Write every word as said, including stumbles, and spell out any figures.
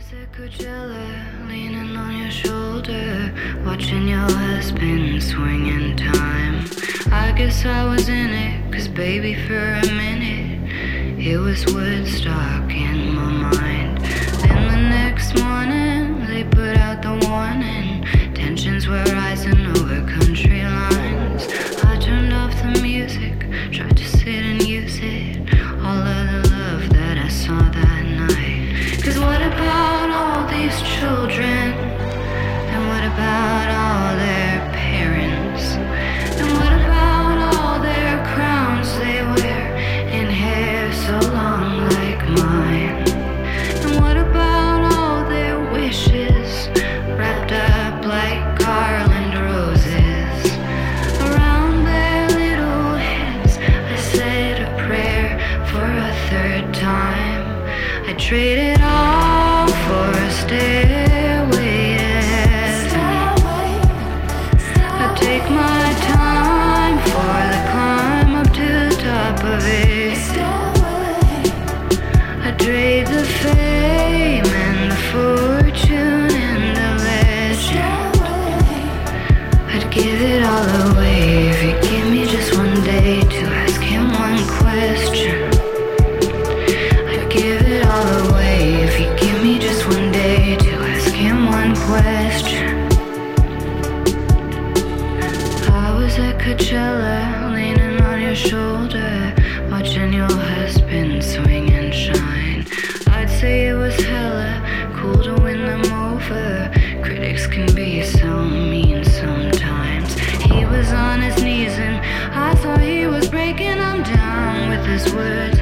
at Coachella, leaning on your shoulder, watching your husband swing in time. I guess I was in it, cause baby for a minute, it was Woodstock in my mind. Then the next morning, they put out the warning, tensions were rising over country lines. I turned off the music, tried to sit and use it, all of the love that I saw that night. Cause what about all these children? And what about all their parents? And what about all their crowns they wear in hair so long like mine? And what about all their wishes wrapped up like garland roses around their little heads? I said a prayer for a third time. I traded all for a stairway to heaven. I take my time for the climb up to the top of it. I trade the fame and the fortune and the legend. I'd give it all away if you give me just one day to ask him one question. Give it all away if you give me just one day to ask him one question. I was at Coachella, leaning on your shoulder, watching your husband swing and shine. I'd say it was hella cool to win them over. Critics can be so mean sometimes. He was on his knees and I thought he was breaking them down with his words.